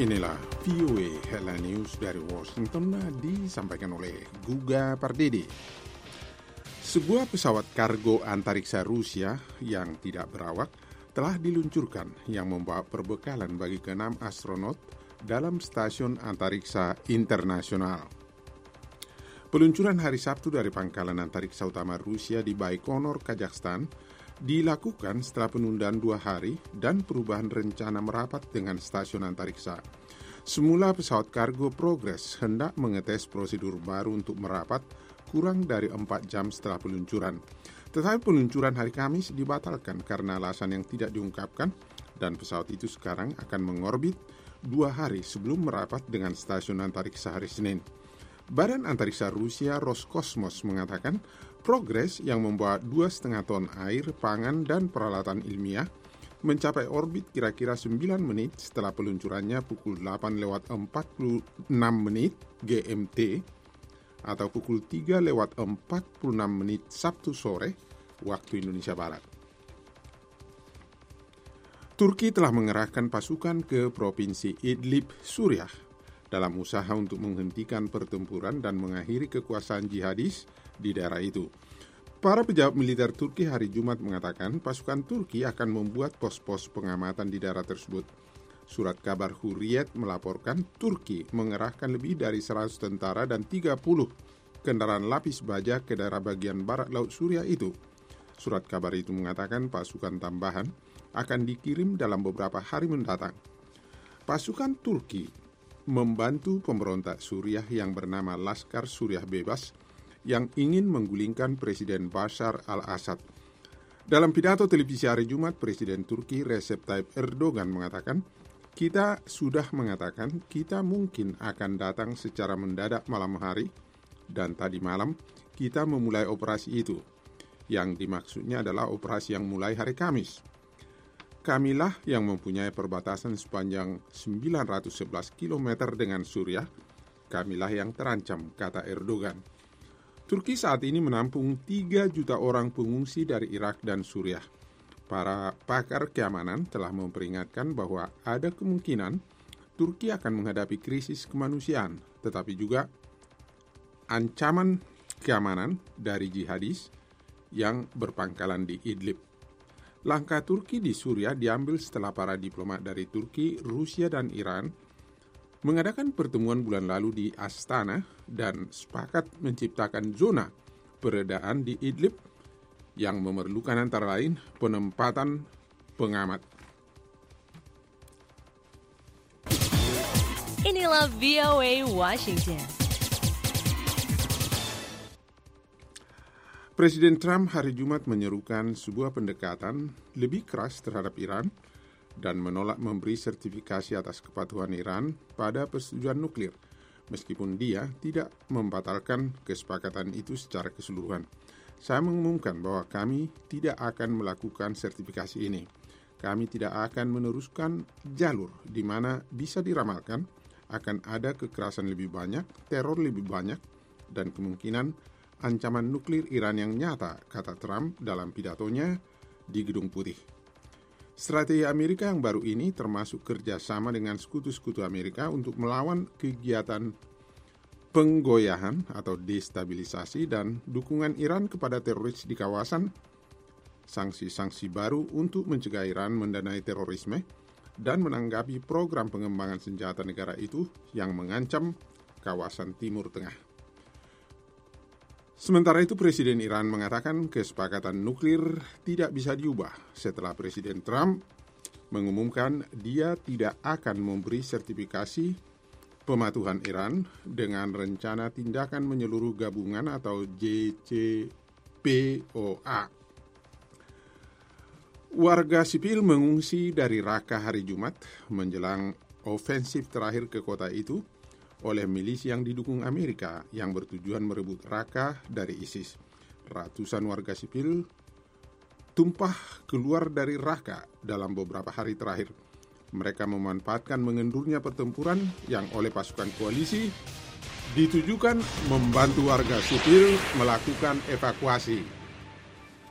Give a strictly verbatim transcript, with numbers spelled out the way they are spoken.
Inilah V O A Headline News dari Washington disampaikan oleh Guga Pardede. Sebuah pesawat kargo antariksa Rusia yang tidak berawak telah diluncurkan yang membawa perbekalan bagi keenam astronot dalam stasiun antariksa internasional. Peluncuran hari Sabtu dari pangkalan antariksa utama Rusia di Baikonur, Kazakhstan dilakukan setelah penundaan dua hari dan perubahan rencana merapat dengan stasiun antariksa. Semula pesawat kargo Progress hendak mengetes prosedur baru untuk merapat kurang dari empat jam setelah peluncuran. Tetapi peluncuran hari Kamis dibatalkan karena alasan yang tidak diungkapkan dan pesawat itu sekarang akan mengorbit dua hari sebelum merapat dengan stasiun antariksa hari Senin. Badan Antariksa Rusia Roskosmos mengatakan Progress yang membawa dua setengah ton air, pangan, dan peralatan ilmiah mencapai orbit kira-kira sembilan menit setelah peluncurannya pukul delapan lewat empat puluh enam menit G M T atau pukul tiga lewat empat puluh enam menit Sabtu sore waktu Indonesia Barat. Turki telah mengerahkan pasukan ke Provinsi Idlib, Suriah dalam usaha untuk menghentikan pertempuran dan mengakhiri kekuasaan jihadis di daerah itu. Para pejabat militer Turki hari Jumat mengatakan pasukan Turki akan membuat pos-pos pengamatan di daerah tersebut. Surat kabar Hurriyet melaporkan Turki mengerahkan lebih dari seratus tentara dan tiga puluh kendaraan lapis baja ke daerah bagian barat Laut Suriah itu. Surat kabar itu mengatakan pasukan tambahan akan dikirim dalam beberapa hari mendatang. Pasukan Turki membantu pemberontak Suriah yang bernama Laskar Suriah Bebas yang ingin menggulingkan Presiden Bashar al-Assad. Dalam pidato televisi hari Jumat, Presiden Turki Recep Tayyip Erdogan mengatakan, "Kita sudah mengatakan kita mungkin akan datang secara mendadak malam hari, dan tadi malam kita memulai operasi itu." Yang dimaksudnya adalah operasi yang mulai hari Kamis. Kamilah yang mempunyai perbatasan sepanjang sembilan ratus sebelas kilometer dengan Suriah. Kamilah yang terancam, kata Erdogan. Turki saat ini menampung tiga juta orang pengungsi dari Irak dan Suriah. Para pakar keamanan telah memperingatkan bahwa ada kemungkinan Turki akan menghadapi krisis kemanusiaan, tetapi juga ancaman keamanan dari jihadis yang berpangkalan di Idlib. Langkah Turki di Suriah diambil setelah para diplomat dari Turki, Rusia, dan Iran mengadakan pertemuan bulan lalu di Astana dan sepakat menciptakan zona peredaan di Idlib yang memerlukan antara lain penempatan pengamat. Inilah V O A Washington. Presiden Trump hari Jumat menyerukan sebuah pendekatan lebih keras terhadap Iran dan menolak memberi sertifikasi atas kepatuhan Iran pada persetujuan nuklir, meskipun dia tidak membatalkan kesepakatan itu secara keseluruhan. Saya mengumumkan bahwa kami tidak akan melakukan sertifikasi ini. Kami tidak akan meneruskan jalur di mana bisa diramalkan akan ada kekerasan lebih banyak, teror lebih banyak, dan kemungkinan ancaman nuklir Iran yang nyata, kata Trump dalam pidatonya di Gedung Putih. Strategi Amerika yang baru ini termasuk kerjasama dengan sekutu-sekutu Amerika untuk melawan kegiatan penggoyahan atau destabilisasi dan dukungan Iran kepada teroris di kawasan, sanksi-sanksi baru untuk mencegah Iran mendanai terorisme, dan menanggapi program pengembangan senjata negara itu yang mengancam kawasan Timur Tengah. Sementara itu, Presiden Iran mengatakan kesepakatan nuklir tidak bisa diubah setelah Presiden Trump mengumumkan dia tidak akan memberi sertifikasi pematuhan Iran dengan rencana tindakan menyeluruh gabungan atau J C P O A. Warga sipil mengungsi dari Raqqa hari Jumat menjelang ofensif terakhir ke kota itu oleh milisi yang didukung Amerika yang bertujuan merebut Raqqa dari ISIS. Ratusan warga sipil tumpah keluar dari Raqqa dalam beberapa hari terakhir. Mereka memanfaatkan mengendurnya pertempuran yang oleh pasukan koalisi ditujukan membantu warga sipil melakukan evakuasi.